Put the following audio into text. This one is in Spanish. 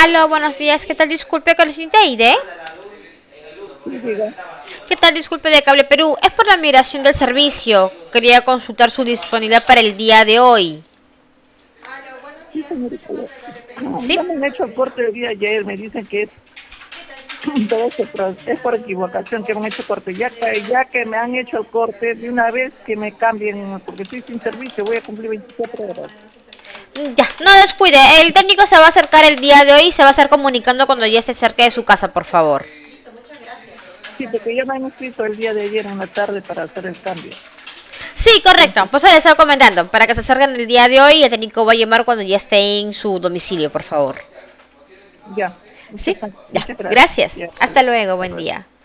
Aló, buenos días. ¿Qué tal? Disculpe con la señorita Aide. Sí, diga. ¿Qué tal? Disculpe de Cable Perú. Es por la migración del servicio. Quería consultar su disponibilidad para el día de hoy. Sí, señorita. ¿Sí? Ya me han hecho el corte el día de ayer. Me dicen que es, pero es por equivocación que me han hecho corte. Ya que me han hecho el corte, de una vez que me cambien, porque estoy sin servicio, voy a cumplir 24 horas. Ya, no descuide. El técnico se va a acercar el día de hoy y se va a estar comunicando cuando ya esté cerca de su casa, por favor. Sí, porque ya me han escrito el día de ayer en la tarde para hacer el cambio. Sí, correcto. Entonces, Pues le estaba comentando. Para que se acerquen el día de hoy, el técnico va a llamar cuando ya esté en su domicilio, por favor. ya. ¿Sí? Ya. Muchas gracias. Gracias. Ya, hasta Hasta luego. luego. Hasta Buen luego. día.